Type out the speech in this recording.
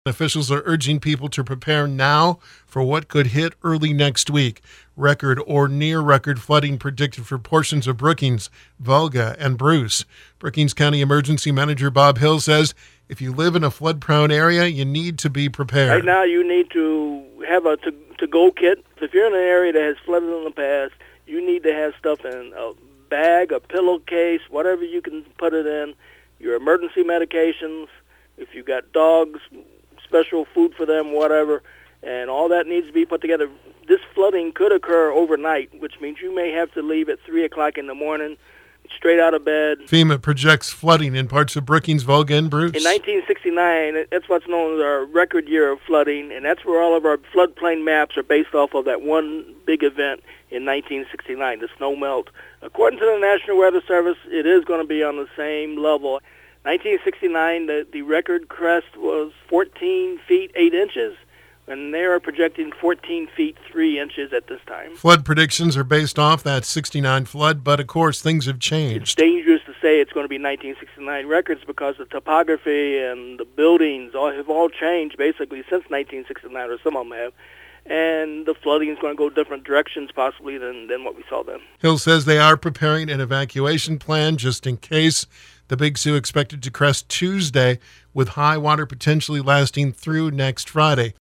Officials are urging people to prepare now for what could hit early next week. Record or near-record flooding predicted for portions of Brookings, Volga, and Bruce. Brookings County Emergency Manager Bob Hill says if you live in a flood-prone area, you need to be prepared. Right now, you need to have a to-go kit. If you're in an area that has flooded in the past, you need to have stuff in a bag, a pillowcase, whatever you can put it in, your emergency medications, if you've got dogs, special food for them, whatever, and all that needs to be put together. This flooding could occur overnight, which means you may have to leave at 3 o'clock in the morning, straight out of bed. FEMA projects flooding in parts of Brookings, Volga, and Bruce. In 1969, that's what's known as our record year of flooding, and that's where all of our floodplain maps are based off of that one big event in 1969, the snow melt. According to the National Weather Service, it is going to be on the same level. 1969, the record crest was 14 feet 8 inches, and they are projecting 14 feet 3 inches at this time. Flood predictions are based off that 69 flood, but of course things have It's changed. dangerous to say it's going to be 1969 records because the topography and the buildings have all changed basically since 1969, or some of them have. And the flooding is going to go different directions possibly than what we saw then. Hill says they are preparing an evacuation plan just in case. The Big Sioux expected to crest Tuesday with high water potentially lasting through next Friday.